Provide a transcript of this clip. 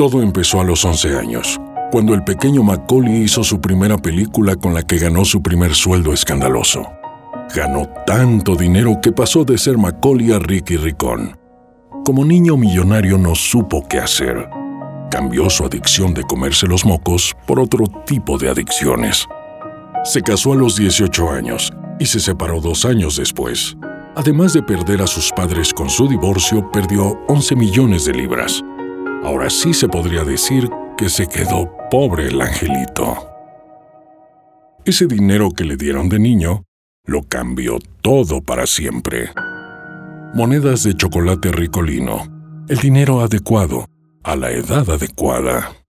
Todo empezó a los 11 años, cuando el pequeño Macaulay hizo su primera película con la que ganó su primer sueldo escandaloso. Ganó tanto dinero que pasó de ser Macaulay a Ricky Ricón. Como niño millonario no supo qué hacer. Cambió su adicción de comerse los mocos por otro tipo de adicciones. Se casó a los 18 años y se separó 2 años después. Además de perder a sus padres con su divorcio, perdió 11 millones de libras. Ahora sí se podría decir que se quedó pobre el angelito. Ese dinero que le dieron de niño lo cambió todo para siempre. Monedas de chocolate Ricolino, el dinero adecuado a la edad adecuada.